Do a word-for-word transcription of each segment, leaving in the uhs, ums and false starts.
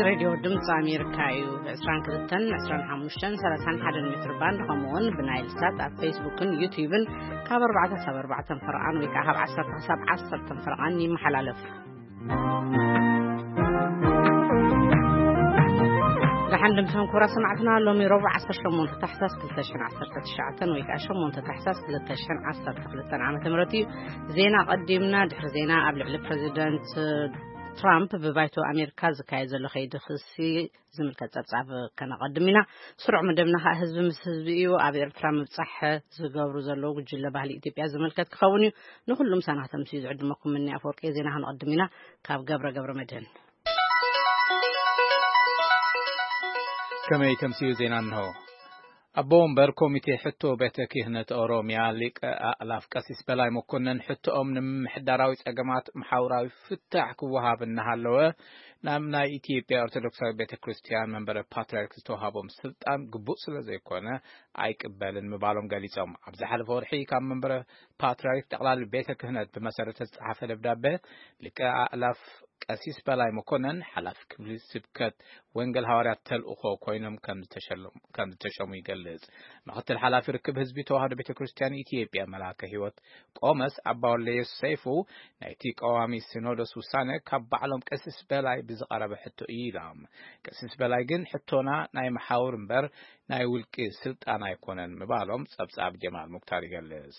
راديو دمص أمريكايو عشرين كلتن عشرين حمشتن ثلاثين حدا متر باند قمون بنايل سات على فيسبوكن يوتيوبن كابر بعد سبر بعد فرقان ويكعب عشرة حساب عشرة فرقان يمحل ألف لحن فهم كورة سمعتنا لهم يروع عشر شمون تحساس كلتشن عشرة تشعتن ويكع شمون تحساس كلتشن عشرة كلتن عام تمرتي زينا قدمنا دحر زينا قبل البريزيدنت ترامب ببيتو أمريكا زكاية زلو خيد خصي زمل كتصعب كان قدمنا سرع مدمنا حزب مس حزبيو أبي ترامب صح زجاورو زلو وجل بحال إثيوبيا زمل كتخوني نخلهم سنة تمسيز عد مكم مني أفورك زينا هنقدمنا كاب جبر جبر مدن كما يتمسيو زينا نهو أبوم بر كوميتي حتو بيت كهنة أوروميا ليك ألاف قسيس بلاي مكنن حتو أمن محدراوي أجماعات محاوراوي فتح كوها بالنهالوه نامنا إثيوبيا أرثوذكساوي بيت كريستيان منبر باتريركس توهابهم سلطان قبوس لزي كونه عيك بلن مبالهم قاليتهم عبز حلف ورحي كان منبر باتريركس تقلال بيت كهنة بمسارة الصحافة الابدابة لك ألاف قسيس بلاي مكنن حلف كبلي سبكت وينقل هواريات تلقوا كوينهم كم تشلم كم تشومي قلز مقتل حلاف ركب حزبي توهاد بيت كريستيان إثيوبيا ملاك هيوت قومس عباولي سيفو نايتيك قوامي سينودس وسانة كبعلهم قسيس بلاي بزقرب حتو إيلام قسيس بلاي جن حتونا ناي محاور مبر ناي ولكي سلطان يكونن مبالهم سبساب جمال مكتاري قلز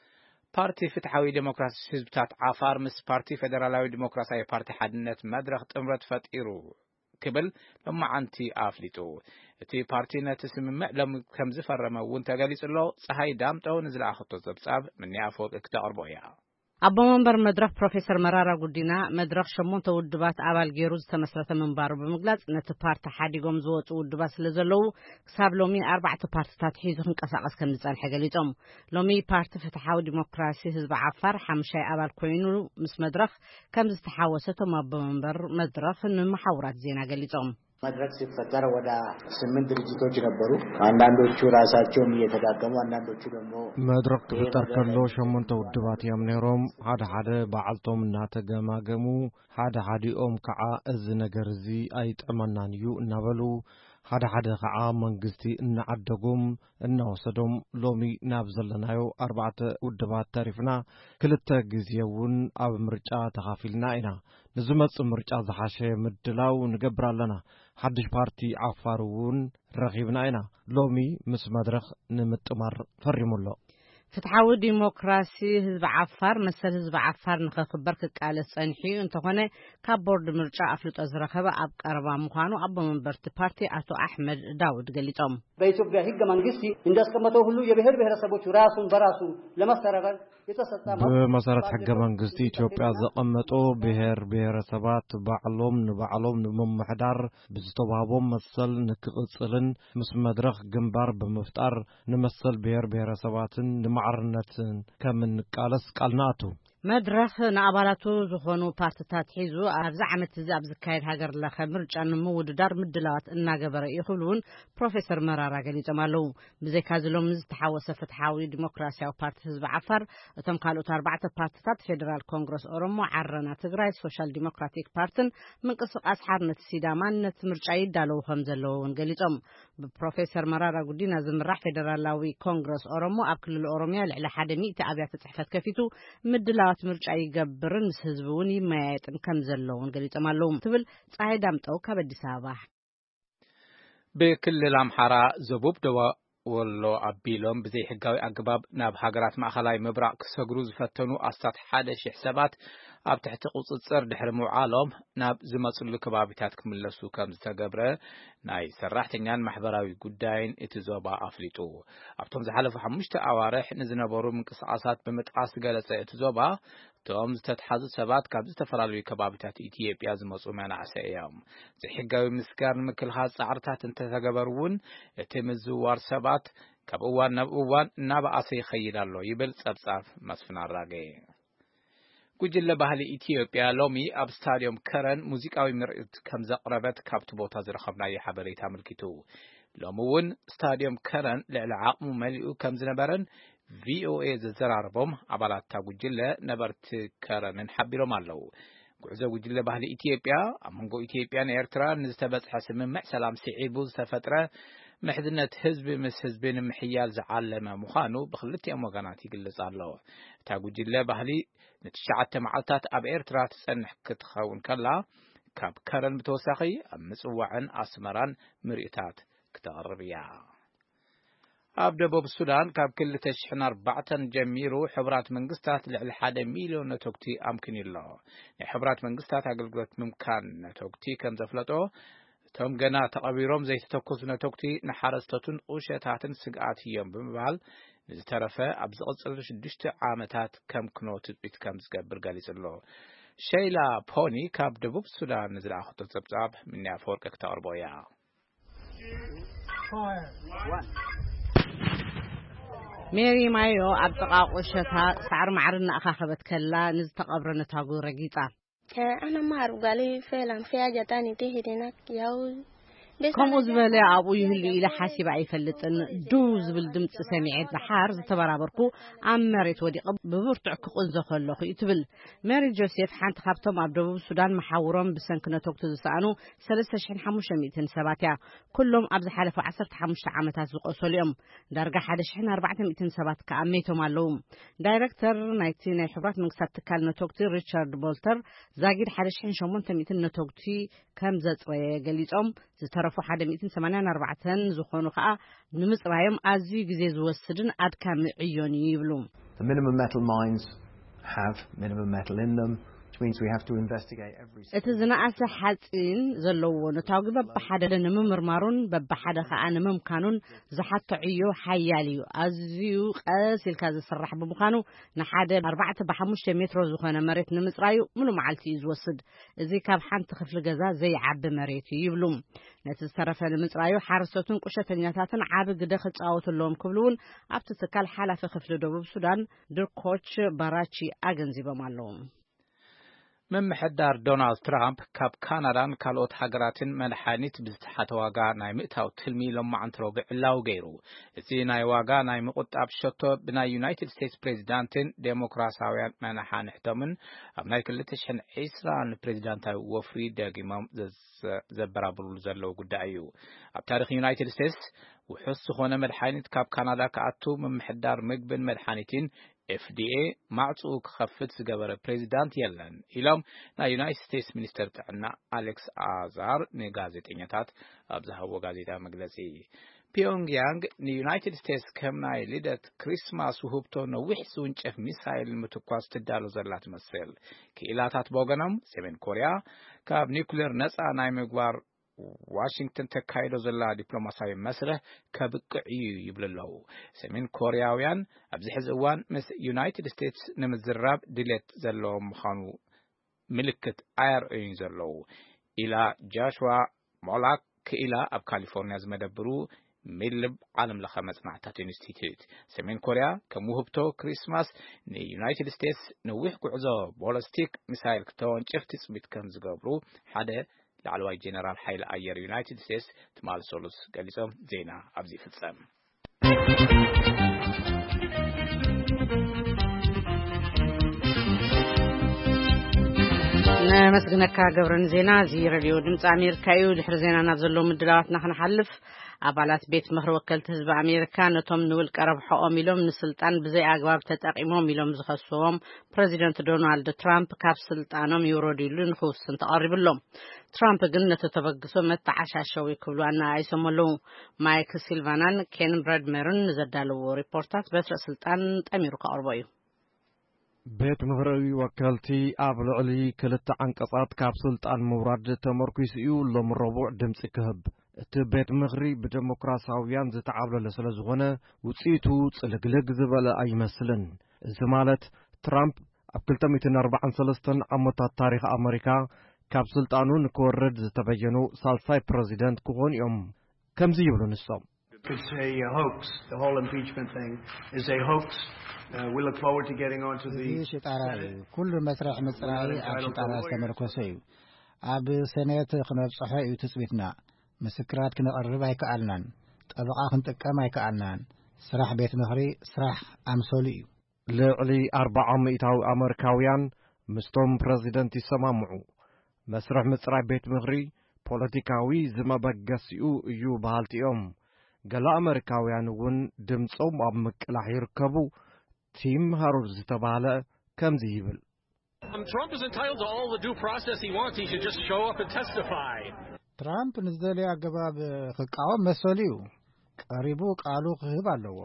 بارتي فتحوي ديمقراطي حزبتات عفار مس بارتي فدرالاوي ديمقراطي بارتي حدنت مدرخ تمرت فتيرو كبل لما عنتي افليتو تي بارتي نتسمم لما كم زفرمه وانت قاليص له صحي دامطو نزل اخطو زبصاب مني افوق اكتا اربويا أبو منبر مدرخ بروفيسور مرارة قدينا مدرخ شمون تودبات أول جيروز تمسرت منبار بمجلس نت بارت حادي قمزوت ودباس لزلو كسب لومي أربعة بارتات حيزهم كساقس كم نزال حاجة ليتهم لومي بارت فتحاو ديمقراطي حزب عفر حمشي أول كوينو مس مدرخ كم استحوستهم أبو منبر مدرخ إنه محاورات زينة قاليتهم مدرك ሲፈጠር ወደ ስምንት ድርጅቶች ነበሩ አንዳንዶቹ ራሳቸውም እየተዳከሙ አንዳንዶቹ ደግሞ መድረክ ክፍጠር ከሎ ሸሞንተ ውድባት ያምነሮም ሓደ ሓደ በዓልቶም እናተገማገሙ ሓደ ሓዲኦም ከዓ እዚ ነገር እዚ አይጠመናን እዩ እናበሉ ሓደ ሓደ ከዓ መንግስቲ እናዓደጉም እናወሰዶም ሎሚ ናብ ዘለናዮ አርባዕተ ውድባት ታሪፍና ክልተ ግዚውን ኣብ ምርጫ ተኻፊልና ኢና ንዝመጽ ምርጫ ዝሓሸ ምድላው ንገብር ኣለና ሓድሽ ፓርቲ ዓፋሩውን ረኺብና ኢና ሎሚ ምስ መድረኽ ንምጥማር ፈሪሙሎ فتحاو ديمقراطي حزب عفار مثل حزب عفار نخبر كقاله صنحي انتهونه كبورد مرجع افلط ازرخبه اب قربا مخانو اب منبرت بارتي اتو احمد داود قاليتهم በኢትዮጵያ ህገ መንግስት እንደስቀመጠው ሁሉ የብሔር ብሔረሰቦች ራሱን በራሱ ለማስተዳደር የተሰጠ በመሰረት ህገ መንግስት ኢትዮጵያ ዘቀመጦ ብሔር ብሔረሰባት ባዕሎም ንባዕሎም ንመምሕዳር ብዝተባቦም መሰል ንክቅጽልን ምስ መድረኽ ግንባር በመፍጣር ንመሰል ብሔር ብሔረሰባትን ንማዕርነትን ከምንቃለስ ቃልናቱ مدرخ نعبالاتو زخونو بارتتات حيزو أبز عمت زاب زكايد هاجر لخ مرجع نمو دار مدلات الناجبر يخلون بروفيسور مرارة قالي جمالو بزكازلهم نزتحوس فتحاوي ديمقراطية وبارت حزب عفر تم قالوا أربعة بارتتات فيدرال كونغرس أورومو عرنا تجراي سوشيال ديمقراطيك بارتن من قصة أسحار نت سيدامان نت مرجع يدالو خمزلون قالي جم بروفيسور مرارة قدينا زمرح فيدرالاوي كونغرس أورومو أكل الأوروميا على حدمي تأبيات تحفظ كفيتو مدلات مرجع يجبرن سهزبوني ما يتم كم زلون قالي تمالهم تبل صاحي دامتو كبدي سابح بكل الأمحارة زبوب دوا ولو عبيلهم بزي حقاوي أقباب ناب حقرات مأخلاي مبرع كسجروز فتنو أسات حادش حسابات أب تحت قصصر دحر معالم ناب زمصل كبابتات كملسو كم استجبره ناي سرحتنيان محبراوي قداين اتزوبا أفليتو أبتم زحلف حمشت أوارح نزنبورو من قصاصات بمتقاس جلسة اتزوبا توم تتحدث سبات كابز تفرالوي كبابتات إثيوبيا زمصو معنا عسايام زي حقاوي مسكار مكل هاد سعرتات انت تجبرون اتمزوار سبات كابوان نبوان ناب عسي خيلالو يبل سبصاف مسفنا الراقي كجل بحالي إثيوبيا لومي أب ستاديوم كرن موسيقاوي مرئت كم زقربت كابت بوتا زرخبنا يحبري تاملكتو لومون ستاديوم كرن لعقم مليو كم زنبرن في او اي زراربهم عبالات تاقو جلة نبرت كرن نحبيرو مالو ጉዕዞ ጉጅለ ባህሊ ኢትዮጵያ አመንጎ ኢትዮጵያን ኤርትራን ንዝተበጽሐ ስምምዕ ሰላም ሲዒቡ ዝተፈጥረ ምሕዝነት ህዝቢ ምስ ህዝብን ምሕያል ዝዓለመ ምዃኑ ብክልቲኦም ወገናት ይግለጽ ኣሎ። እታ ጉጅለ ባህሊ ንትሽዓተ መዓልታት ኣብ ኤርትራ ትጸንሕ ክትኸውን ከላ ካብ ከረን ብተወሳኺ ኣብ ምጽዋዕን ኣስመራን ምርኢታት ክተቕርብ እያ። ኣብ ደቡብ ሱዳን ካብ ክልተ ሽሕን ኣርባዕተን ጀሚሩ ሕብራት መንግስታት ልዕሊ ሓደ ሚልዮን ነቶክቲ ኣምኪኑ ኣሎ። ናይ ሕብራት መንግስታት ኣገልግሎት ምምካን ነቶክቲ ከም ዘፍለጦ እቶም ገና ተቐቢሮም ዘይተተኮሱ ነቶክቲ ንሓረስቶትን ቁሸታትን ስግኣት እዮም ብምባል ንዝተረፈ ኣብ ዝቕጽሉ ሽዱሽተ ዓመታት ከም ክኖ ትጽቢት ከም ዝገብር ገሊጹ ኣሎ። ሸይላ ፖኒ ካብ ደቡብ ሱዳን ዝለኣኸቶ ጸብጻብ ምንያ ፈወርቂ ክተቕርቦ እያ። ሜሪ ማዮ ኣብ ጥቓ ቁሸታ ሳዕሪ ማዕሪ እናኣኻኸበት ከላ ንዝተቐብረ ነታጉ ረጊጻ أنا ما أعرف قال لي فعلا في حاجة تانية تهدي هناك ياو ከምኡ ዝበለ ኣብኡ ይህሉ ኢለ ሓሲባ ኣይፈልጥን ዱው ዝብል ድምፂ ሰሚዐት ብሓር ዝተበራበርኩ ኣብ መሬት ወዲቐ ብብርቱዕ ክቕንዞ ከለኹ እዩ ትብል ሜሪ ጆሴፍ ሓንቲ ካብቶም ኣብ ደቡብ ሱዳን መሓውሮም ብሰንኪ ነቶክቲ ዝሰኣኑ ሰለስተ ሽሕን ሓሙሽተ ሚእትን ሰባት እያ ኩሎም ኣብ ዝሓለፈ ዓሰርተ ሓሙሽተ ዓመታት ዝቆሰሉ እዮም ዳርጋ ሓደ ሽሕን ኣርባዕተ ሚእትን ሰባት ከዓ ሜቶም ኣለዉ ዳይሬክተር ናይቲ ናይ ሕብራት መንግስታት ትካል ነቶክቲ ሪቻርድ ቦልተር ዛጊድ ሓደ ሽሕን ሸሞንተ ሚእትን ነቶክቲ ከም ዘጽረየ ገሊጾም ዝተረፉ ሓደ ሚእትን ሰማንያን ኣርባዕተን ዝኾኑ ከዓ ንምጽራዮም ኣዝዩ ግዜ ዝወስድን ኣድካሚ ዕዮን ይብሉ The minimum metal mines have minimum metal in them which means we have to investigate every እቲ ዝነኣሰ ሓፂን ዘለዎ ነታውጊ በብሓደ ንምምርማሩን በብሓደ ከዓ ንምምካኑን ዝሓቶ ዕዮ ሓያል እዩ ኣዝዩ ቀሲልካ ዝስራሕ ብምዃኑ ንሓደ ኣርባዕተ ብሓሙሽተ ሜትሮ ዝኾነ መሬት ንምጽራዩ ሙሉእ መዓልቲ እዩ ዝወስድ እዚ ካብ ሓንቲ ክፍሊ ገዛ ዘይዓቢ መሬት እዩ ይብሉ ነቲ ዝተረፈ ንምጽራዩ ሓረስቶትን ቁሸተኛታትን ዓቢ ግደ ክጻወቱሎም ክብሉውን ኣብቲ ትካል ሓላፊ ክፍሊ ደቡብ ሱዳን ድርኮች ባራቺ ኣገንዚቦም ኣለዉ ምምሕዳር ዶናልድ ትራምፕ ካብ ካናዳን ካልኦት ሃገራትን መድሓኒት ብዝተሓተ ዋጋ ናይ ምእታው ትልሚ ሎማዓንቲ ረቡዕ ዕላው ገይሩ እዚ ናይ ዋጋ ናይ ምቁጣብ ሸቶ ብናይ ዩናይትድ ስቴትስ ፕሬዚዳንትን ዴሞክራሳውያን መናሓንሕቶምን ኣብ ናይ ክልተ ሽሕን ዒስራን ፕሬዚዳንታዊ ወፍሪ ደጊሞም ዘበራብሩሉ ዘለው ጉዳይ እዩ ኣብ ታሪኽ ዩናይትድ ስቴትስ ውሑስ ዝኾነ መድሓኒት ካብ ካናዳ ከኣቱ ምምሕዳር ምግብን መድሓኒትን F D A ማዕጽኡ ክኸፍት ዝገበረ ፕሬዚዳንት የለን ኢሎም ናይ ዩናይትድ ስቴትስ ሚኒስተር ጥዕና ኣሌክስ ኣዛር ንጋዜጠኛታት ኣብ ዝሃቦ ጋዜጣ መግለጺ ፒዮንግያንግ ንዩናይትድ ስቴትስ ከም ናይ ልደት ክሪስማስ ውህብቶ ነዊሕ ዝውንጨፍ ሚሳይል ምትኳስ ትዳሎ ዘላ ትመስል ክኢላታት በወገኖም ሰሜን ኮርያ ካብ ኒውክሌር ነጻ ናይ ምግባር ዋሽንግተን ተካይዶ ዘላ ዲፕሎማሲያዊ መስርሕ ከብቅዕ ይብልለው ሰሜን ኮርያውያን ኣብዚ ሕዚ እዋን ምስ ዩናይትድ ስቴትስ ንምዝራብ ድሌት ዘለዎም ምዃኑ ምልክት ኣየርእዩን ዘለው ኢላ ጃሽዋ ሞላክ ክኢላ ኣብ ካሊፎርኒያ ዝመደብሩ ሚልብ ዓለም ለኸ መጽናዕታት ኢንስቲትዩት ሰሜን ኮርያ ከም ውህብቶ ክሪስማስ ንዩናይትድ ስቴትስ ነዊሕ ጉዕዞ ቦለስቲክ ሚሳይል ክተወንጭፍ ትጽቢት ከም ዝገብሩ ሓደ ላዕለዋይ ጀነራል ሓይሊ ኣየር ዩናይትድ ስቴትስ ትማል ሶሉስ ገሊጾም ዜና ኣብዚ ፍጸም ነመስግነካ ገብረን ዜና እዚ ሬድዮ ድምፂ ኣሜሪካ እዩ ድሕሪ ዜና ናብ ዘሎ ምድላዋትና ክንሓልፍ ኣባላት ቤት ምክሪ ወከልቲ ህዝቢ ኣሜሪካ ነቶም ንውልቀ ረብሖኦም ኢሎም ንስልጣን ብዘይ ኣግባብ ተጠቂሞም ኢሎም ዝኸስዎም ፕሬዚደንት ዶናልድ ትራምፕ ካብ ስልጣኖም ይውረዱ ኢሉ ንክውስን ተቐሪብሎም ትራምፕ ግን ነቲ ተበግሶ መተዓሻሸው ይክብሉ ኣነኣይሶም ኣለዉ ማይክ ሲልቫናን ኬን ብራድሜርን ዘዳለዎ ሪፖርታት በትረ ስልጣን ጠሚሩ ከቕርቦ እዩ ቤት ምክሪ ወከልቲ ኣብ ልዕሊ ክልተ ዓንቀጻት ካብ ስልጣን ምውራድ ተመርኩስ እዩ ሎም ረቡዕ ድምፂ ክህብ እቲ ቤት ምክሪ ብዴሞክራሳውያን ዝተዓብለለ ስለ ዝኾነ ውፅኢቱ ጽልግልግ ዝበለ ኣይመስልን እዚ ማለት ትራምፕ ኣብ ክልተ ሚእትን ኣርባዓን ሰለስተ ዓመታት ታሪኽ ኣሜሪካ ካብ ስልጣኑ ንክወርድ ዝተበየኑ ሳልሳይ ፕሬዚደንት ክኾኑ እዮም ከምዚ ይብሉ ንሶም It's a hoax. The whole impeachment thing is a hoax. Uh, we look forward to getting on to the Senate. كل مسرح مصراعي ኣብ ሽጣራ ዝተመርኮሰ እዩ ኣብ ሰኔት ክንበጽሖ እዩ ትጽቢትና ምስክራት ክንቀርብ ኣይከኣልናን ጠበቃ ክንጥቀም ኣይከኣልናን ስራሕ ቤት ምክሪ ስራሕ ኣምሰሉ እዩ ልዕሊ ኣርባዓ ሚእታዊ ኣሜሪካውያን ምስቶም ፕሬዚደንት ይሰማምዑ መስርሕ ምጽራይ ቤት ምኽሪ ፖለቲካዊ ዝመበገሲኡ እዩ ባህልቲኦም ገለ ኣሜሪካውያን እውን ድምፆም ኣብ ምቅላሕ ይርከቡ ቲም ሃሩር ዝተባሃለ ከምዚ ይብል Trump is entitled to all the due process he wants. He should just show up and testify. Trump ንዝደለየ ኣገባብ ክቃወም መሰልዩ ቀሪቡ ቃሉ ክህብ ኣለዎ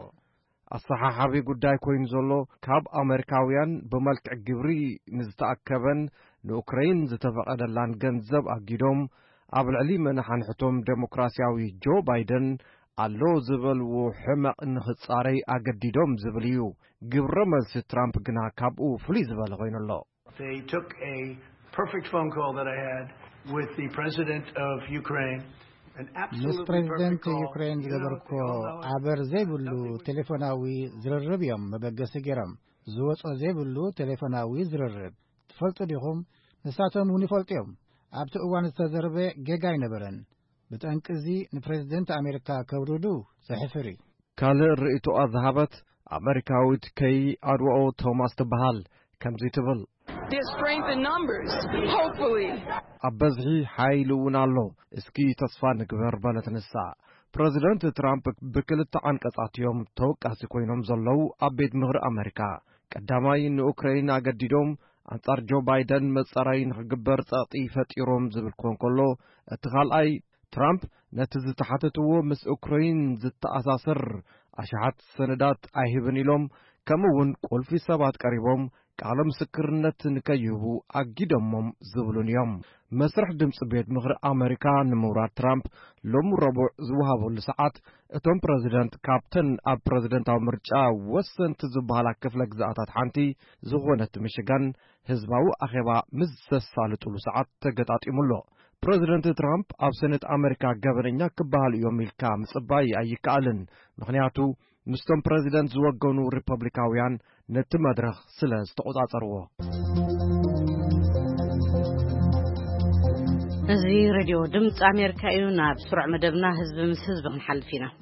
ኣሰሓሓቢ ጉዳይ ኮይኑ ዘሎ ካብ ኣሜሪካውያን ብመልክዕ ግብሪ ንዝተኣከበን ንኡክራይን ዝተፈቐደላን ገንዘብ ኣጊዶም ኣብ ልዕሊ መናሓንሕቶም ዴሞክራሲያዊ ጆ ባይደን ኣሎ ዝበልዎ ሕማቕ ንኽጻረይ ኣገዲዶም ዝብል እዩ ግብረ መልሲ ትራምፕ ግና ካብኡ ፍሉይ ዝበለ ኮይኑ ኣሎ They took a perfect phone call that I had with the president of Ukraine. ምስ ፕሬዚደንት ዩክሬን ዝገበርኮ ኣበር ዘይብሉ ቴሌፎናዊ ዝርርብ እዮም መበገሲ ገይሮም ዝወጾ ዘይብሉ ቴሌፎናዊ ዝርርብ ትፈልጡ ዲኹም ንሳቶም እውን ይፈልጡ እዮም ኣብቲ እዋን ዝተዘረበ ጌጋ ይነበረን ብጠንቅዚ ንፕሬዚደንት ኣሜሪካ ከብሩዱ ዘሕፍር ካልእ ርእይቶ ዝሃበት ኣሜሪካዊት ከይ ኣድዋኦ ቶማስ ትበሃል ከምዚ ትብል There's strength in numbers, hopefully. አበዝሒ ኃይል እውን ኣሎ እስኪ ተስፋ ንግበር በለት ንሳ ፕሬዚደንት ትራምፕ ብክልተ አንቀጻትዮም ተወቃሲ ኮይኖም ዘለው ኣብ ቤት ምኽሪ ኣሜሪካ ቀዳማይ ንኡክራይን አገዲዶም አንጻር ጆ ባይደን መጻረይ ንኽግበር ጸጥይ ፈጢሮም ዝብል ኮንኮሎ እቲ ካልኣይ ትራምፕ ነቲ ዝተሓተትዎ ምስ ኡክራይን ዝተኣሳሰር ኣሽሓት ሰነዳት ኣይህብን ኢሎም ከምውን ቁልፊ ሰባት ቀሪቦም ቃለ ምስክርነት ንከይህቡ ኣጊዶሞም ዝብሉን እዮም መስርሕ ድምፂ ቤት ምኽሪ ኣሜሪካ ንምውራድ ትራምፕ ሎሚ ረቡዕ ዝወሃበሉ ሰዓት እቶም ፕሬዚደንት ካብተን ኣብ ፕሬዚደንታዊ ምርጫ ወሰንቲ ዝበሃላ ክፍለ ግዛኣታት ሓንቲ ዝኾነት ሚሽጋን ህዝባዊ ኣኼባ ምስ ዘሳልጥሉ ሰዓት ተገጣጢሙሎ ፕሬዚደንት ትራምፕ ኣብ ሰነት ኣሜሪካ ገበነኛ ክበሃል እዮም ኢልካ ምጽባይ ኣይከኣልን ምክንያቱ ምስቶም ፕሬዚደንት ዝወገኑ ሪፐብሊካውያን ነቲ መድረኽ ስለ ዝተቆጻጸርዎ እዚ ሬድዮ ድምፂ ኣሜሪካ እዩ ናብ ስሩዕ መደብና ህዝቢ ምስ ህዝቢ ክንሓልፍ ኢና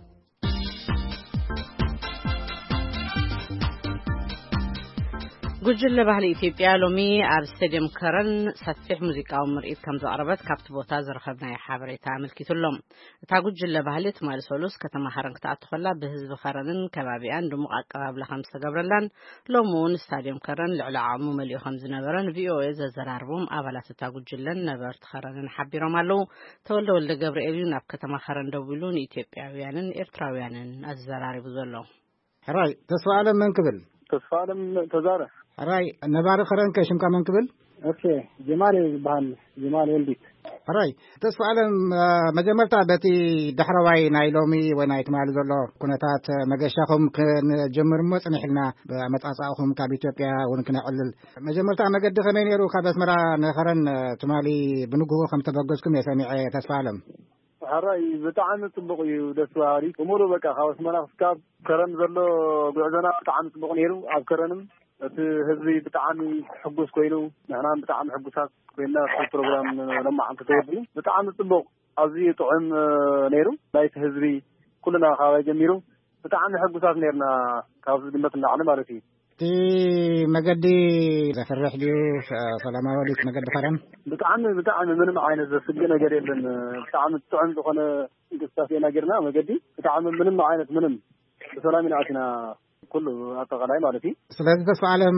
ጉጅለ ባህሊ ኢትዮጵያ ሎሚ ኣብ ስታዲየም ከረን ሰፊሕ ሙዚቃዊ ምርኢት ከም ዘቕረበት ካብቲ ቦታ ዝረኸብናዮ ሓበሬታ ኣመልኪቱሎም እታ ጉጅለ ባህሊ ትማሊ ሰሉስ ከተማ ከረን ክትኣትኸላ ብህዝቢ ከረንን ከባቢያን ድሙቕ ኣቀባብላ ከም ዝተገብረላን ሎሚ እውን ስታዲየም ከረን ልዕሊ ዓቕሙ መሊኡ ከም ዝነበረን ቪኦኤ ዘዘራርቦም ኣባላት እታ ጉጅለን ነበርቲ ከረንን ሓቢሮም ኣለው ተወልደ ወልደ ገብርኤል ናብ ከተማ ከረን ደው ኢሉ ንኢትዮጵያውያንን ኤርትራውያንን ኣዘራሪቡ ዘሎ ሕራይ ተስፋ ዓለም መን ክብል ተስፋ ዓለም ተዛረ ሕራይ ነባሪ ከረን ከሽምካ መን ክብል ኦኬ ጀማል ይባሃል ጀማል ወልዲት ሕራይ ተስፋ ዓለም መጀመርታ በቲ ዳሕረዋይ ናይ ሎሚ ወይ ናይ ትማሊ ዘሎ ኩነታት መገሻኹም ክንጀምር ሞ ጽኒሕልና በመጻጻእኹም ካብ ኢትዮጵያ እውን ክነዕልል መጀመርታ መገዲ ከመይ ነይሩ ካብ ኣስመራ ንኸረን ትማሊ ብንግሆ ከም ተበገዝኩም የሰሚዐ ተስፋ ዓለም ሕራይ ብጣዕሚ ጽቡቕ እዩ ደስ በሃሊ እሙሩ በቃ ካብ ኣስመራ ክሳብ ከረን ዘሎ ጉዕዞና ብጣዕሚ ጽቡቕ ነይሩ ኣብ ከረንም እቲ ህዝቢ ብጣዕሚ ሕጉስ ኮይኑ ንሕና ብጣዕሚ ሕጉሳት ኮይና እቲ ፕሮግራም ለማዓንቲ ተወዲኡ ብጣዕሚ ጽቡቕ ኣዝዩ ጥዑም ነይሩ ናይቲ ህዝቢ ኩልና ካብይ ጀሚሩ ብጣዕሚ ሕጉሳት ነርና ካብ ዝግመት ንላዕሊ ማለት እዩ እቲ መገዲ ዘፍርሕ ድዩ ሰላማዊ ድዩ መገዲ ከረን ብጣዕሚ ብጣዕሚ ምንም ዓይነት ዘስግእ ነገር የለን ብጣዕሚ ጥዑም ዝኾነ እንቅስቃሴ ኢና ጌርና መገዲ ብጣዕሚ ምንም ዓይነት ምንም ብሰላም ኢና ኣቲና ኩሉ ኣጠቃላይ ማለት እዩ ስለዚ ተስፋ ዓለም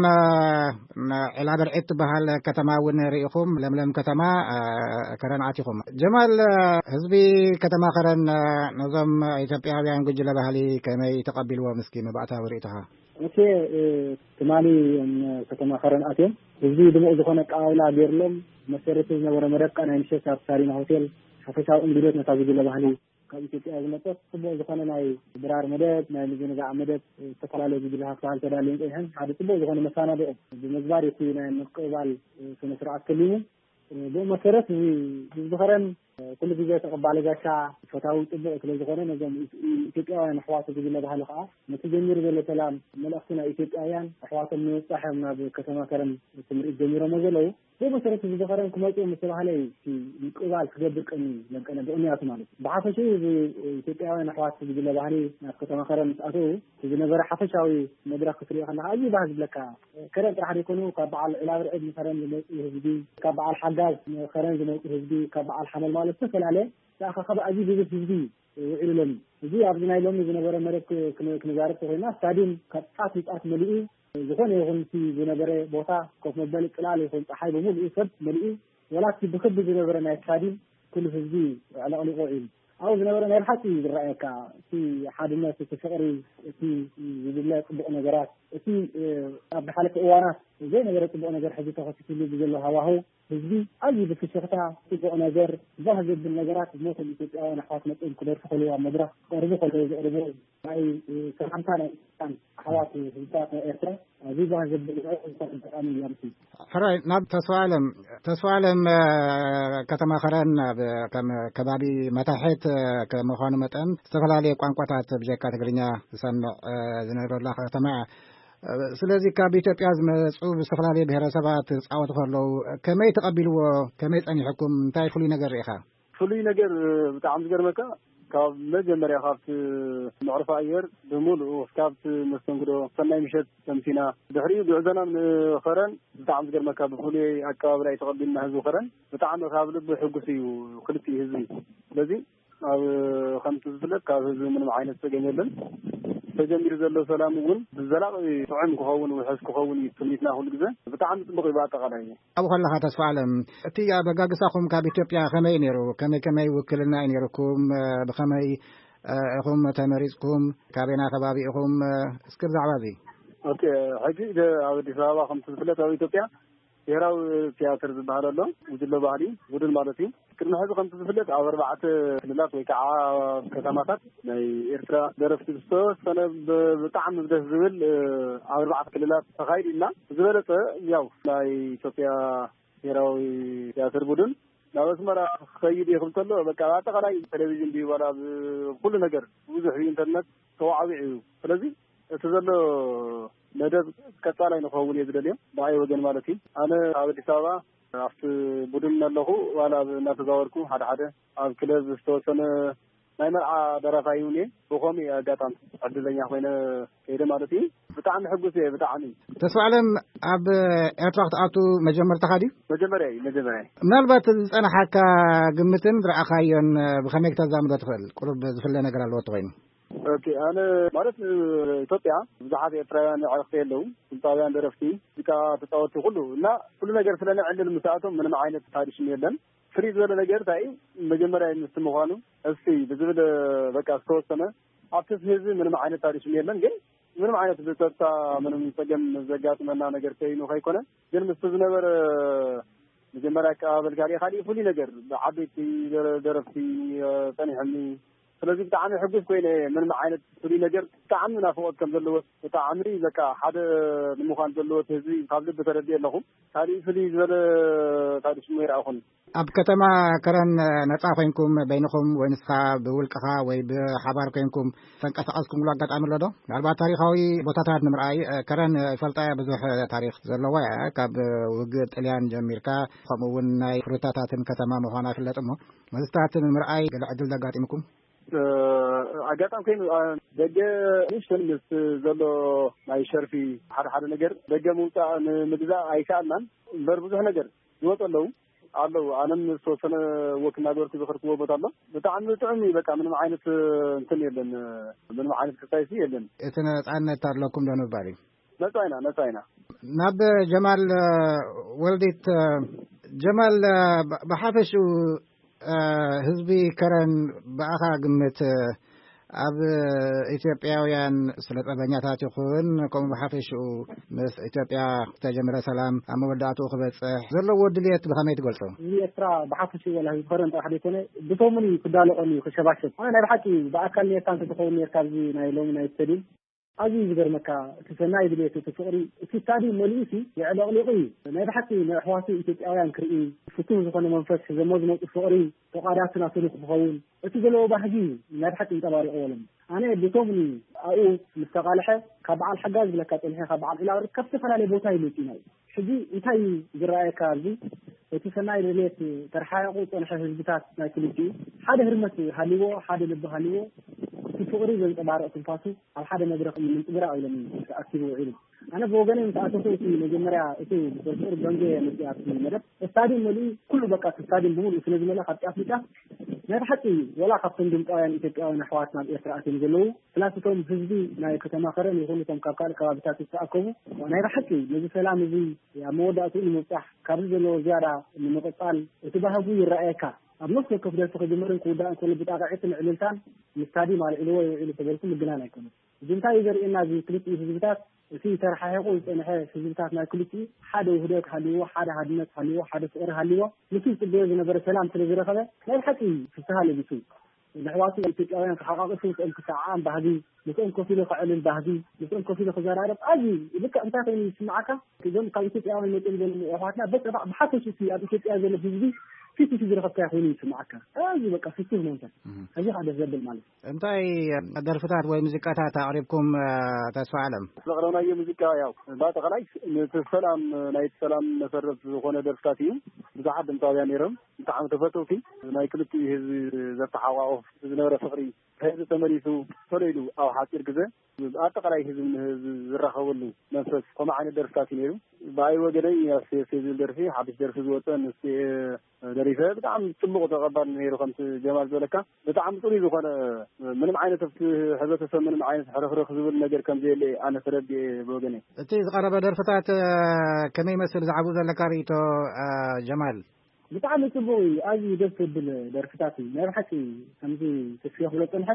ዒላ በርዒት ትበሃል ከተማ እውን ርኢኹም ለምለም ከተማ ከረን ኣቲኹም ጀማል ህዝቢ ከተማ ከረን ነዞም ኢትዮጵያውያን ጉጅለ ባህሊ ከመይ ተቐቢልዎ ምስኪ መባእታዊ ርእይቶኻ እቴ ትማሊ ከተማ ከረን ኣትዮም ህዝቢ ድሙቕ ዝኾነ ኣቀባብላ ገይርሎም መሰረቱ ዝነበረ መደቃ ናይ ምሸት ኣብ ሳሪና ሆቴል ሓፈሻዊ እንግዶት ነታ ጉጅለ ባህሊ ካብ ኢትዮጵያ ዝመጠት ጽቡቕ ዝኾነ ናይ ብራር መደብ ናይ ምዝንጋዕ መደብ ዝተፈላለዩ ጉጅለ ሃፍታል ተዳልዩ ፀኒሐን ሓደ ጽቡቕ ዝኾነ መሰናድኦ ብምግባር እቲ ናይ ምቅባል ስነ ስርዓት ከሊሙ ብኡ መሰረት ህዝቢ ከረን ኩሉ ግዜ ተቐባሊ ጋሻ ፈታዊ ጽቡቕ ስለ ዝኾነ ነዞም ኢትዮጵያውያን ኣሕዋት ጉጅለ ባህሊ ከዓ ነቲ ጀሚሩ ዘሎ ሰላም መልእኽቲ ናይ ኢትዮጵያውያን ኣሕዋቶም ንምብፃሕ ናብ ከተማ ከረን ትምርኢት ጀሚሮሞ ዘለው بمسرة الزخارين كمالتين مثل عليه في القبال خجبر قني لكن بأنيات مالك بعفشي تبقى نحوات في الجلة بعلي ناسكت مخرا مسأتو في نظر حفشاوي مدرك تريخ أنا أجي بعض لك كرنت راح يكونوا كبع العلاج العيد مثلا يهدي كبع الحجاز خرين زموت يهدي كبع الحمل مالك تفل عليه لأخذ خبأ أجي بيجي يهدي إلهم زي أبناء لهم زنبرة مرك كنزارة هنا سادين كتحات يتأت ملئي زخون يكون في زنبرة بوتا كوف مبالك العالي يكون حي بمول إيصد ملئي ولكن بخب زنبرة نايت سادين كل فزدي على أولي قوئين أو زنبرة نايت حتى بالرأيك في حاد الناس في فقري في زبلا طبق نجارات في بحالة إوانات زي نجارة طبق نجار حديثة خاصة اللي بيجي له هواهو فزدي أجي بكشفتها طبق نجار ظهر بالنجارات الموت اللي تبقى نحوات متقل كبير فخلوا مدرة وربو خلوا ربو أي كلام ثاني كان حواتي هنتات إيرترا زي ظهر بالنجارات يمشي حراي ناب تسوالم تسوالم كتما خران كم كبابي متاحت كمخان متن استغلالي قانقطات بجيكا تغرينيا سمع زنيرو الله كتما ስለዚህ ካብ ኢትዮጵያ ዝመጹ ዝተፈላለዩ ብሔረሰባት ጻወት ከለው ከመይ ተቀቢልዎ ከመይ ጸኒሕኩም እንታይ ፍሉይ ነገር ኢኻ ፍሉይ ነገር ብጣዕሚ ዝገርመካ ካብ መጀመርያ ካብቲ መዕረፊ ኣየር ብምሉእ ካብቲ መስተንግዶ ሰናይ ምሸት ሰምሲና ድሕሪኡ ጉዕዞና ንኸረን ብጣዕሚ ዝገርመካ ብፍሉይ ኣቀባብላ ተቐቢልና ህዝቢ ኸረን ብጣዕሚ ካብ ልቢ ሕጉስ እዩ ክልቲኡ ህዝቢ ስለዚ ኣብ ከምቲ ዝፍለጥ ካብ ህዝቢ ምንም ዓይነት ፀገም የለን ተጀሚሩ ዘሎ ሰላም እውን ብዘላቂ ጥዑም ክኸውን ውሕስ ክኸውን ትምኒትና ኩሉ ግዜ ብጣዕሚ ጽቡቕ እዩ ኣጠቃላይ ኣብ ከለኻ ተስፋ ዓለም እቲ ኣበጋግሳኹም ካብ ኢትዮጵያ ከመይ ነይሩ ከመይ ከመይ ውክልና እዩ ነይርኩም ብኸመይ ኢኹም ተመሪፅኩም ካበና ከባቢ ኢኹም እስኪ ብዛዕባ እዚ ኦኬ ሕጂ ኣብ ኣዲስ ኣበባ ከምቲ ዝፍለጥ ኣብ ኢትዮጵያ ብሔራዊ ቲያትር ዝበሃል ኣሎ ጉጅለ ባህሊ ቡድን ማለት እዩ ቅድሚ ሕዚ ከምቲ ዝፍለጥ ኣብ ኣርባዕተ ክልላት ወይ ከዓ ከተማታት ናይ ኤርትራ ደረፍቲ ዝተወሰነ ብጣዕሚ ደስ ዝብል ኣብ ኣርባዕተ ክልላት ተኻይዱ ኢና ዝበለጠ ያው ናይ ኢትዮጵያ ብሔራዊ ቲያትር ቡድን ናብ ኣስመራ ክኸይድ ይኽእል ተሎ በቃ ኣጠቃላይ ቴሌቪዥን ቢዋላ ኩሉ ነገር ብዙሕ ኢንተርኔት ተዋዓቢዕ እዩ ስለዚ እቲ ዘሎ መደብ ቀጣላይ ንኸውን እየ ዝደልዮ ብኣይ ወገን ማለት እዩ ኣነ ኣብ ኣዲስ ኣበባ ኣብቲ ቡድን ኣለኹ ዋላ እናተዛወርኩ ሓደ ሓደ ኣብ ክለብ ዝተወሰነ ናይ መርዓ ደራፋይ እውን እየ ብኸምኡ ኣጋጣሚ ዕድለኛ ኮይነ ከይደ ማለት እዩ ብጣዕሚ ሕጉስ እየ ብጣዕሚ ተስፋ ዓለም ኣብ ኤርትራ ክትኣቱ መጀመርታኻ ድዩ መጀመርያ እዩ መጀመርያ ምናልባት ዝፀናሓካ ግምትን ዝረኣኻዮን ብኸመይ ክተዛምዶ ትኽእል ቁሩብ ዝፍለ ነገር ኣለዎ እትኮይኑ ኦኬ ኣነ ማለት ኢትዮጵያ ብዙሓት ኤርትራውያን ዕረፍቲ የለዉ ጥንታውያን ደረፍቲ ሙዚቃ ተፃወቲ ኩሉ እና ኩሉ ነገር ስለንዕልል ምስኣቶም ምንም ዓይነት ታሪሽን የለን ፍሪ ዝበለ ነገር እንታይ መጀመርያ ምስ ምዃኑ እስቲ ብዝብል በቃ ዝተወሰነ ኣብቲ ህዝቢ ምንም ዓይነት ታሪሽን የለን ግን ምንም ዓይነት ብፀጥታ ምንም ፀገም ዘጋጥመና ነገር ከይኑ ከይኮነ ግን ምስ ዝነበረ መጀመርያ ኣቀባበል ካሊእ ካሊእ ፍሉይ ነገር ብዓበይቲ ደረፍቲ ፀኒሖምኒ ስለዚህ ብጣዕሚ ሕጉስ ኮይነ ምንም ዓይነት ፍሉይ ነገር ብጣዕሚ ናፍቆት ከም ዘለዎ ብጣዕሚ በቃ ሓደ ንምዃን ዘለዎ ህዝቢ ካብ ልቢ ተረድየ ኣለኹ ካሊእ ፍሉይ ዝበለ ታሪክ ሞ ይረኣኹን ኣብ ከተማ ከረን ነፃ ኮይንኩም በይንኹም ወይ ንስኻ ብውልቅኻ ወይ ብሓባር ኮይንኩም ተንቀሳቀስኩምሉ ኣጋጣሚ ኣሎ ዶ ምናልባት ታሪካዊ ቦታታት ንምርኣይ ከረን ፈልጣያ ብዙሕ ታሪክ ዘለዋ እያ ካብ ውግእ ጣልያን ጀሚርካ ከምኡ እውን ናይ ፍሩታታትን ከተማ ምዃና ይፍለጥ እሞ መዝታት ንምርኣይ ገለ ዕድል ዘጋጢምኩም ኣጋጣሚ ኮይኑ ደገ ንሽተን ምስ ዘሎ ናይ ሸርፊ ሓደ ሓደ ነገር ደገ ምውፃእ ንምግዛእ ኣይከኣልናን እምበር ብዙሕ ነገር ይወጡ ኣለዉ ኣለዉ ኣነም ዝተወሰነ ወክ እናገበርኩ ዝኸርክዎ ቦታ ኣሎ ብጣዕሚ ጥዑም እዩ በቃ ምንም ዓይነት እንትን የለን ምንም ዓይነት ክሳይሲ የለን እቲ ነፃነት ኣለኩም ዶ ንባል እዩ ነፃ ኢና ነፃ ኢና ናብ ጀማል ወልዲት ጀማል ብሓፈሽኡ ህዝቢ ከረን ብኣኻ ግምት ኣብ ኢትዮጵያውያን ስለ ጠበኛታት ይኹን ከምኡ ብሓፈሽኡ ምስ ኢትዮጵያ ዝተጀመረ ሰላም ኣብ መወዳእትኡ ክበፅሕ ዘለዎ ድልየት ብኸመይ ትገልፆ እዚ ኤርትራ ብሓፈሽኡ ወላ ከረን ጥራሕ ዘይኮነ ብቶምን እዩ ክዳለቆን እዩ ክሸባሸብ ኣነ ናይ ብሓቂ ብኣካል ኔርካ እንተትኸውን ኔርካ ኣብዚ ናይ ሎሚ ናይ ስተዲም ኣዝዩ ዝገርመካ እቲ ሰናይ ድልየት እቲ ፍቕሪ እቲ ስታዲየም መሊኡሲ የዕለቕሊቑ እዩ ናይ ብሓቂ ንኣሕዋቱ ኢትዮጵያውያን ክርኢ ፍቱህ ዝኾነ መንፈስ ዘሞ ዝመፁ ፍቕሪ ተቋዳትን ኣሰሉክ ክኸውን እቲ ዘለዎ ባህጊ ናይ ብሓቂ ይንፀባሪቑዎም ኣነ ብቶምኒ ኣብኡ ምስ ተቃልሐ ካብ በዓል ሓጋዝ ዝብለካ ፀኒሐ ካብ በዓል ዒላቅሪ ካብ ዝተፈላለየ ቦታ ይመፂና እዩ ሕጂ እንታይ ዝረኣየካ ኣብዚ እቲ ሰናይ ድሌት ተርሓይቁ ፀንሐ ህዝብታት ናይ ክልቲ ሓደ ህርመት ሃሊዎ ሓደ ልቢ ሃሊዎ እቲ ፍቅሪ ዘንፀባርቕ ትንፋሱ ኣብ ሓደ መድረክ ምንፅብራቅ ኢሎም ተኣኪቡ ውዒሉ ኣነ ብወገነይ ምትኣተኹ እቲ መጀመርያ እቲ ብፍቅር ገንዘ መፅኣ መደብ ስታዲየም መሊኡ ኩሉ በቃ ስታዲየም ብምሉእ ስለ ዝመልአ ካብ ጫፍ ንጫፍ ናይ ሓቂ ወላ ካብቶም ድምፃውያን ኢትዮጵያውያን ኣሕዋት ናብ ኤርትራ ኣትዮም ዘለዉ ፍላስቶም ህዝቢ ናይ ከተማ ከረን ይኹኑ ቶም ካብ ካልእ ከባቢታት ዝተኣከቡ ናይ ሓቂ ነዚ ሰላም እዚ ኣብ መወዳእትኡ ንምብፃሕ ካብዚ ዘለዎ ዝያዳ ንምቕፃል እቲ ባህጉ ይረኣየካ ኣብ ነፍሲ ወከፍ ደርፊ ክጅምርን ክውዳእን ከሎ ብጣቃዒትን ዕልልታን ምስታዲየም ኣልዒልዎ ይውዒሉ ተበልኩ ምግናን ኣይኮነን እዚ እንታይ ዘርእየና እዚ ክልቲኡ ህዝብታት እቲ ተረሓሒቁ ዝፀንሐ ህዝብታት ናይ ክልቲኡ ሓደ ውህደት ሃሊዎ ሓደ ሓድነት ሃሊዎ ሓደ ፍቅሪ ሃሊዎ ምስ ፅበዮ ዝነበረ ሰላም ስለ ዝረኸበ ናይ ሓቂ ፍስሃ ለቢሱ ንሕዋቱ ኢትዮጵያውያን ክሓቃቅሱ ምስኦም ክሰዓዓም ባህጊ ምስኦም ኮፍ ኢሉ ክዕልል ባህጊ ምስኦም ኮፍ ኢሉ ክዘራረብ ኣዝዩ ልክዕ እንታይ ኮይኑ ይስማዓካ እዞም ካብ ኢትዮጵያውያን መፅኦም ዘለዉ ኣሕዋትና ብሓፈሽ ኣብ ኢትዮጵያ ዘሎ ህዝቢ ፊት ፊት ዝረኸብካ ኮይኑ ይስማዓካ ኣዝዩ በቃ ፍቱህ መንፈስ እዚ ሓደ ዘብል ማለት እንታይ ደርፍታት ወይ ሙዚቃታት ኣቅሪብኩም ተስፋ ዓለም ዘቕረብናዮ ሙዚቃ ያው በአጠቃላይ ሰላም ናይ ሰላም መሰረት ዝኾነ ደርፍታት እዩ ብዙሓት ድምፃውያን ነይሮም ብጣዕሚ ተፈተውቲ ናይ ክልቲኡ ህዝቢ ዘተሓቋቁፍ ዝነበረ ፍቅሪ ህዝቢ ተመሊሱ ፈለይሉ ኣብ ሓፂር ግዜ ኣጠቃላይ ህዝቢ ዝራኸበሉ መንፈስ ከምኡ ዓይነት ደርፍታት እዩ ነይሩ ብኣይ ወገነይ ዝብል ደርፊ ሓድሽ ደርፊ ዝወፀ ንስ ደሪፈ ብጣዕሚ ፅቡቅ ተቐባሊ ነይሩ ከምቲ ጀማል ዝበለካ ብጣዕሚ ፅሩይ ዝኾነ ምንም ዓይነት ኣብቲ ሕብረተሰብ ምንም ዓይነት ሕርኽርኽ ዝብል ነገር ከም ዘየለ ኣነ ተረዲአ ብወገነይ እቲ ዝቐረበ ደርፍታት ከመይ ይመስል ዝዓብኡ ዘለካ ርእቶ ጀማል ብጣዕሚ ፅቡቅ እዩ ኣዝዩ ደስ ዘብል ደርፍታት እዩ ናይ ብሓቂ ከምዚ ተስፊሕ ብሎ ፀንሐ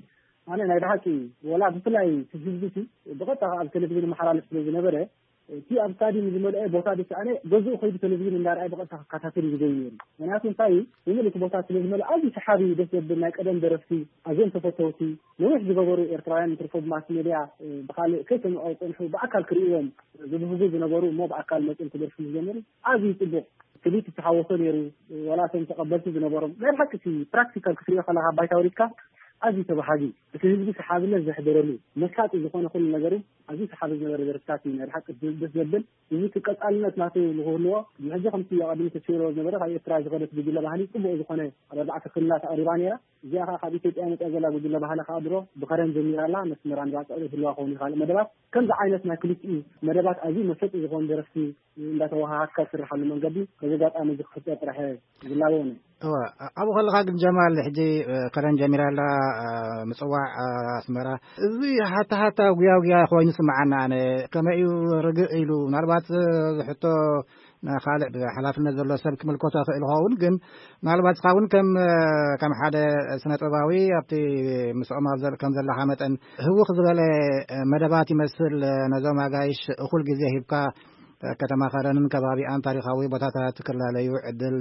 ኣነ ናይ ብሓቂ ወላ ብፍላይ ህዝቢ ብቐጥታ ኣብ ቴሌቭዥን መሓላለፍ ስለ ዝነበረ እቲ ኣብ ስታዲየም ዝመልአ ቦታ ደስ ኣነ ገዝኡ ከይዱ ቴሌቭዥን እንዳርኣየ ብቐጥታ ክከታተል ዝገኝ ነይሩ ምክንያቱ እንታይ ይምልክ ቦታ ስለ ዝመልአ ኣዝዩ ሰሓቢ ደስ ዘብል ናይ ቀደም ደረፍቲ ኣዝዮም ተፈተውቲ ነዊሕ ዝገበሩ ኤርትራውያን ትርፎ ብማስ ሚድያ ብካልእ ከይሰምዑ ፀንሑ ብኣካል ክርእዮም ዝብህጉ ዝነበሩ እሞ ብኣካል መፅን ክደርፊ ዝጀመሩ ኣዝዩ ፅቡቅ ክሊት ተሓወሶ ነይሩ ወላ ሰም ተቐበልቲ ዝነበሮም ናይ ብሓቂ ፕራክቲካል ክትሪኦ ከለካ ባይታ ወሪድካ ኣዝዩ ተባሃጊ እቲ ህዝቢ ሰሓብነት ዘሕደረሉ መሳጢ ዝኾነ ኩሉ ነገሩ ኣዝዩ ሰሓቢ ዝነበረ ደርፍታት እዩ ናይ ብሓቂ ደስ ዘብል እዚ ክቀፃልነት ናቱ ንክህልዎ ንሕዚ ከምቲ ኣቐዲሙ ተሽይሮ ዝነበረ ካብ ኤርትራ ዝኸደት ጉጅለ ባህሊ ፅቡቅ ዝኾነ ኣብ ኣርባዕተ ክልላት ኣቅሪባ ነይራ እዚኣ ከዓ ካብ ኢትዮጵያ መፅኣ ዘላ ጉጅለ ባህሊ ከዓ ድሮ ብኸረን ጀሚራላ መስመራን ባፅዕ ህልዋ ከውን ይኻልእ መደባት ከምዚ ዓይነት ናይ ክልቲኡ መደባት ኣዝዩ መሰጢ ዝኾኑ ደረፍቲ እንዳተዋሃሃድካ ዝስርሓሉ መንገዲ በዘጋጣሚ እዚ ክፍጠር ጥራሕ ዝላበው ነው ኣብኡ ከለካ ግን ጀማል ሕጂ ከረን ጀሚራላ ምፅዋዕ ኣስመራ እዚ ሓታ ሓታ ጉያ ጉያ ኮይኑ ስምዓና ኣነ ከመይ እዩ ርግእ ኢሉ ምናልባት ዝሕቶ ካልእ ብሓላፍነት ዘሎ ሰብ ክምልከቶ ክእል ይኸውን ግን ምናልባት እስኻ እውን ከም ከም ሓደ ስነ ጥበባዊ ኣብቲ ምስኦም ከም ዘለካ መጠን ህውኽ ዝበለ መደባት ይመስል ነዞም ኣጋይሽ እኩል ግዜ ሂብካ ከተማ ከረንን ከባቢኣን ታሪካዊ ቦታታት ክላለዩ ዕድል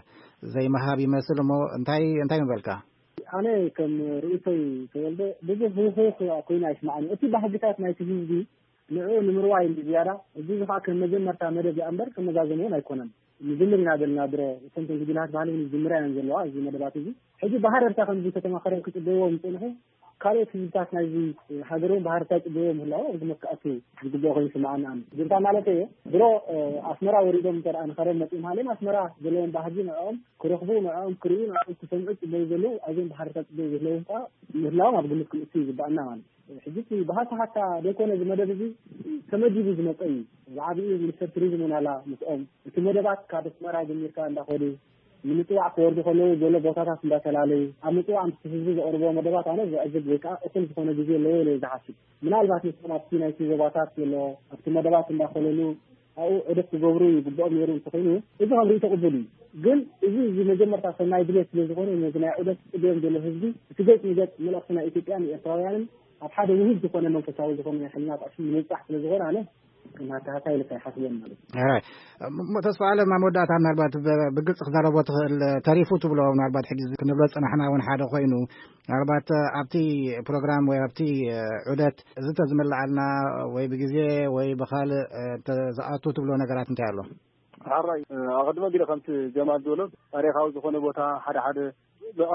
ዘይመሃብ ይመስል እሞ እንታይ እንታይ ንበልካ ኣነ ከም ርእሰይ ተወልደ ብዙሕ ህውኽ ኮይኑ ኣይስማዓኒ እቲ ባህግታት ናይቲ ህዝቢ ንዕኡ ንምርዋይ ዝያዳ እዚ ከዓ ከም መጀመርታ መደብ እምበር ከመዛዘም እውን ኣይኮነን ንጅምር ኢና ዘለና ድሮ እተን ጉጅላት ባህሊ ንጅምርያ እየን ዘለዋ እዚ መደባት እዚ ሕጂ ባህረርታ ከምዚ ከተማ ከረን ክፅበይዎም ፅንሑ ካልኦት ህዝብታት ናይዚ ሃገሮም ባህርታ ፅበይዎም ምህላው እዚ መክኣቱ ዝግብኦ ኮይኑ ስማዓና ኣነ ዝንታ ማለት እየ ድሮ ኣስመራ ወሪዶም እንተርኣ ንኸረን መፂኦም ሃልዮም ኣስመራ ዘለዎም ባህጊ ንዕኦም ክረኽቡ ንዕኦም ክርእዩ ንዕኦም ክሰምዑ ፅበዩ ዘለዉ ኣዝዮም ባህርታ ፅበዩ ዘለዎም ከዓ ምህላዎም ኣብ ግምት ክምእቱ ይግባአና ማለት ሕጂ ባህታ ሓታ ደይኮነ እዚ መደብ እዚ ተመዲቡ ዝመፀ እዩ ብዓብኡ ሚኒስተር ቱሪዝም እውን ኣላ ምስኦም እቲ መደባት ካብ ኣስመራ ጀሚርካ እንዳኸዱ ንምፅዋዕ ክወርዱ ከለዉ ዘሎ ቦታታት እንዳተላለዩ ኣብ ምፅዋዕ ምስ ህዝቢ ዘቕርቦ መደባት ኣነ ዝዕዝብ ወይ ከዓ እኩል ዝኾነ ግዜ ኣለዎ ኢለ ዝሓስብ ምናልባት ንስኦም ኣብቲ ናይቲ ዞባታት ዘሎ ኣብቲ መደባት እንዳኸለሉ ኣብኡ ዑደት ክገብሩ ይግብኦም ነይሩ እንተኮይኑ እዚ ከምርኢ ተቕብል እዩ ግን እዚ እዚ መጀመርታ ሰናይ ድሌት ስለ ዝኾነ ነዚ ናይ ዑደት ፅበዮም ዘሎ ህዝቢ እቲ ገፅ ንገፅ መልእኽቲ ናይ ኢትዮጵያን ኤርትራውያንን ኣብ ሓደ ውህድ ዝኾነ መንፈሳዊ ዝኾነ ናይ ሕልና ጣዕሲ ንምብፃሕ ስለ ዝኾነ ኣነ كناتا هاي لكي حسبين مالك. هاي متصفى على ما مودات عن البات بقص خضروات تاريخه تبلو من البات حجز كنبلت أنا حنا ونحاده خوينو البات أبتي برنامج وأبتي عدات زت زمل عنا ويبجزيه ويبخال تزعطو تبلو نقرات نتعلو. هاي أقدم أقول خمس جماعة دولة تاريخ هاو زخون بوتها حدا حدا بأكتو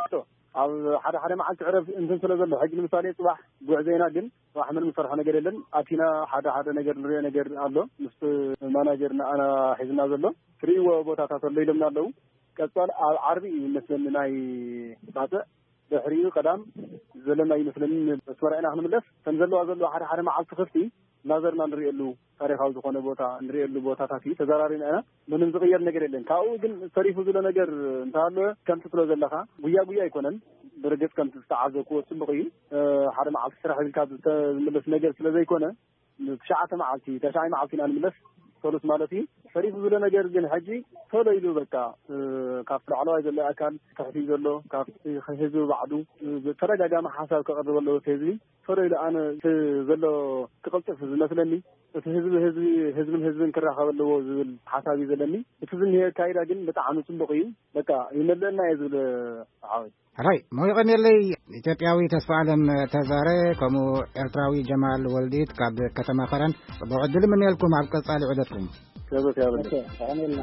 ኣብ ሓደ ሓደ መዓልቲ ዕረፍ እንትን ስለ ዘሎ ሕጂ ንምሳሌ ጽባሕ ጉዕ ዘይና ግን صباح من مسرح ነገር የለን ኣቲና ሓደ ሓደ ነገር ንሪኦ ነገር ኣሎ ምስ ማናጀርና ኣና ሒዝና ዘሎ ፍሪዎ ቦታታት ኣሎ ኢሎምና ኣለዉ ቀጻል ኣብ ዓርቢ ይመስለኒ ናይ ባጽእ ድሕሪኡ ቀዳም ዘለና ይመስለኒ መስመርና ክንምለስ ከም ዘለዋ ዘሎ ሓደ ሓደ መዓልቲ ክፍቲ ናዘርና ንሪእሉ ታሪኻዊ ዝኾነ ቦታ ንሪእሉ ቦታታት እዩ ተዘራሪና ኢና ምንም ዝቕየር ነገር የለን ካብኡ ግን ሰሪፉ ዝለ ነገር እንታሃለወ ከምቲ ትብሎ ዘለኻ ጉያ ጉያ ኣይኮነን برجت كم تستعذب قوة سبقي حرم على السرح الكاد ملف نجر سلا زي كونه تشعت معلتي تشعي معلتي أنا ملف ثلث مالتي فريق زول نجر جن حجي ثلا يدو بكا كافر على هذا اللي أكل كافي زلوا كاف خزوا بعدو ترى جامع حساب كقرب ولا تهزي ثلا إلى أنا زلوا تقلت في مثلني هزب هزب هزب هزب كره ولا زل حسابي زلني تفزن هي كايرا جن بتعامل سبقي بكا يملنا يزول عاود هاي ما يغني لي إثيوبياوي تسفعلم تزاري كمو إرتراوي جمال ولديت كاب كتما خرن بعدل من يلكم على القصة عدتكم كذا كذا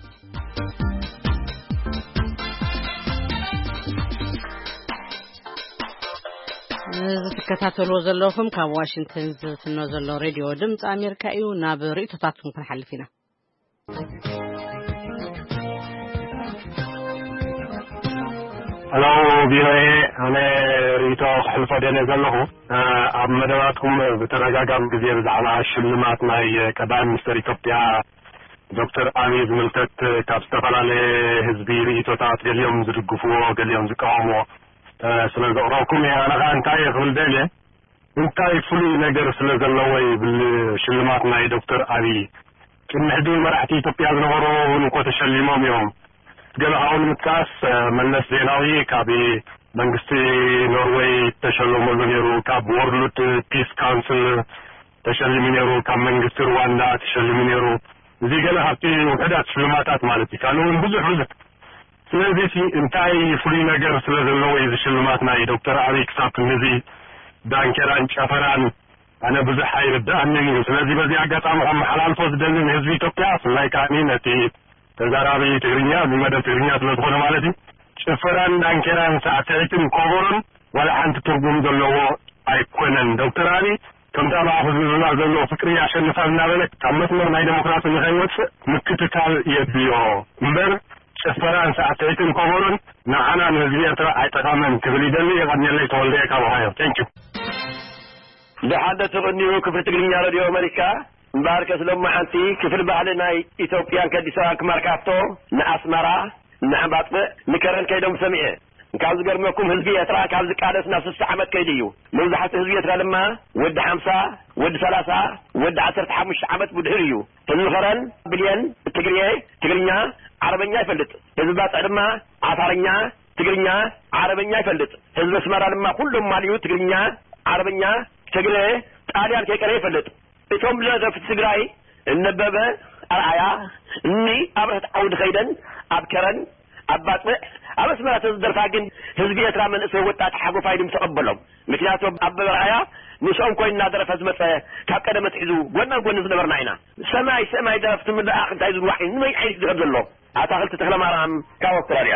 تكتاتلو زلوكم كاب واشنطن زتنو زلو راديو دمت أمريكا إيو ناب رئيتاتكم كنحل فينا هلو بيهي أنا ريتو حلفة ديني زلوه أب مدواتكم بترجاقم كثير على الشلمات ماي كبان مستر إثيوبيا دكتور أميز ملتت كابستفال على هزبي ريتو تاعت اليوم زرقفوه اليوم زقامو سلزقراكم يا أنا غانتاي قبل ديلي انتاي فلي نجر سلزلوي بالشلمات ماي دكتور أبي كن حدود مرحتي إثيوبيا زنورو ونكو تشلمهم يوم قال هون متكاس ملس زيناوي كابي منغستي نوروي تشلم ملونيرو كاب وورلد بيس كونسل تشلم مينيرو كاب منغستي رواندا تشلم مينيرو زي قال هاتي وحدات شلماتات مالتي كانوا بزح بزح سلازي انتاي فلي نجر سلازلوي زي شلماتنا دكتور علي كساب نزي دانكران شافران أنا بزح يردأني سلازي بزي عقاطع محمد حلال فوز دلن هزبي توبيا سلاي كامينتي تزارابي تغرينيا بمدى تغرينيا تلدخل مالتي شفران دانكران ساعتين كوبرن ولا حانت ترقم دلو أيكونن دكتور علي كم تابع حفظ الله دلو فكري عشان نفعلنا بلك كم مثمر ناي ديمقراطي نخيوت مكتتال يبيو مبر شفران ساعتين كوبرن نحنا نزلية ترى عيتقامن كبلي دلي يغني اللي توليك أبو هايو thank you بحدث تغنيو كفر تغرينيا راديو أمريكا مبارك سلام حنتي كفر بعدنا إثيوبيا كديسان كماركاتو نأسمرا نحبط نكرن كيدهم سمعه كاز قرمكم هزبية ترى كاز قادس نفس السحمة كيديو موزحة هزبية ترى لما ود خمسة ود ثلاثة ود عشرة حمش عمت بدهريو تنخرن بليان تجريه تجرينيا عربية يفلت هزبات لما عطارينيا تجرينيا عربية يفلت هزب اسمرا لما كلهم ماليو تجرينيا عربية تجريه طاليان كيكري يفلت إتهم لذا في السجراي النبابة العيا إني أبرت عود خيدا أبكرن أبطئ أبس ما تصدر فاقن هزبية ترى من اسمه وطات حقو فايدم تقبلهم مكنياتو أبب العيا نشأم كوين نادر فازمت كاب كده متحزو قلنا نقول نزل برناينا سماي سماي درفت من الآخر تايزو الوحي ما يحيش تغبل الله أتاقلت تخلم عرام كاوك تراريا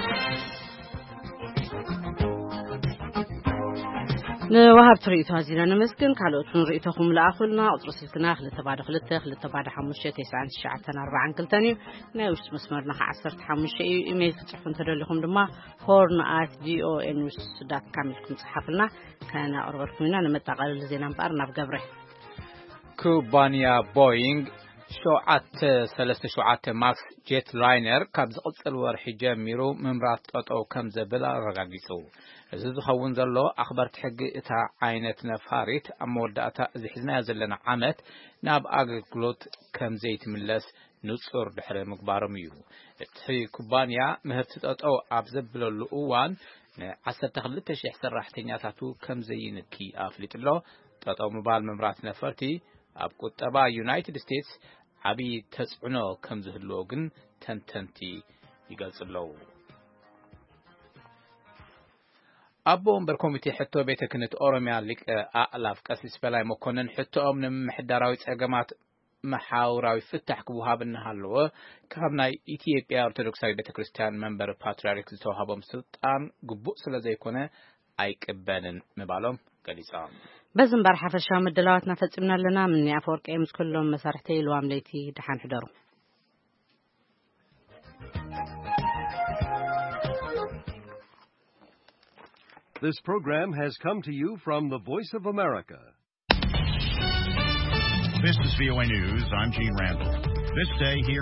نوهب تريتها زينا نمسكن كالوت نريتهم لأخلنا أطرس الكناخ لتبعد خلتخ لتبعد حموشة تسعة الشعب أربعة كلتاني ناوش مسمرنا عصرت حموشة إيميل فتحفن تدلكم دما هورن آت جي أو إنوس دات كاملكم صحفلنا كان أربعكم لنا نمتقل زينا بأرنا بقبره كوبانيا بوينغ شوعات ثلاثة شوعات ماكس جيت لاينر كابز قصر ورحي جاميرو ممرات أو كم زبلا رقاقيسو زيزو خون زلو أخبار تحقي إتا عينت نفاريت أموداتا زحزنا زلنا عامت ناب أغلوت كم زيت ملس نصر بحر مقبارميو تحي كوبانيا مهرتت أو أبزبلو اللقوان عسر تخلتش يحسر راحتينياتاتو كم زينكي آفلت الله تطو مبال ممرات نفرتي أبقو تبا يونايتد ستيتس عبي تسعنو كم زهلوغن تنتنتي يقلص اللو أبو أمبر كوميتي حتى بيتا كنت أورميا لك أعلاف قسيس بلاي مكونن حتى أمن محدراوي تأقامات محاوراዊ ፍታሕ ክወሃብና ሃለወ ካብ ናይ ኢትዮጵያ ኦርቶዶክሳዊ ቤተክርስቲያን መንበር ፓትርያርክ ዝተዋሃቦም ስልጣን ግቡእ ስለ ዘይኮነ ኣይቅበልን ምባሎም ገሊጾም በዝምባር ሓፈሻዊ ምድላዋትና ፈጽምና ኣለና ምን ያፈወርቅ ምስ ኩሎም መሳርሕተይ ልዋም ለይቲ ድሓን ሕደሩ This program has come to you from the Voice of America. This is V O A News. I'm Gene Randall. This day here